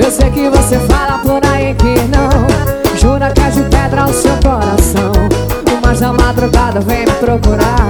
Eu sei que você fala por aí que não, jura que é de pedra o seu coração, mas na madrugada vem me procurar.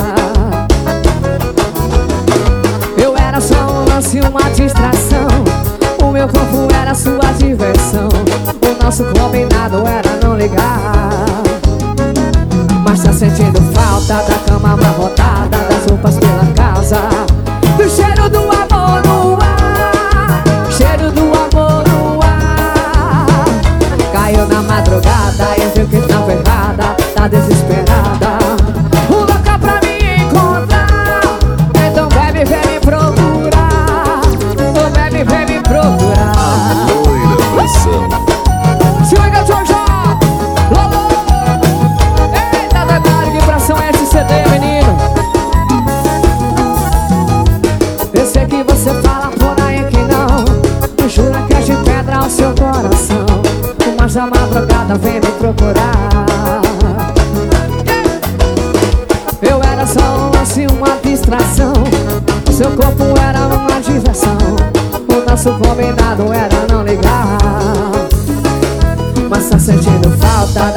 Eu era só um lance, uma distração, o meu corpo era sua diversão, o nosso combinado era não ligar. Mas tá sentindo falta da cama amarrotada, das roupas pela casa, do cheiro do amor no ar, cheiro do amor no ar. Caiu na madrugada e viu que tava errada, tá desesperada, louca pra me encontrar. Então bebe, vem me procurar, oh, bebe, vem me procurar. A loira pressão. Se liga, Jojo! Lolo! Eita, detalhe, que pressão é esse CD, menino? Eu sei que você fala por aí que não, jura que é de pedra o seu coração, mas a madrugada vem me procurar. Eu era só um lance, uma distração, o seu corpo era uma diversão, o nosso combinado era não ligar. Mas tá sentindo falta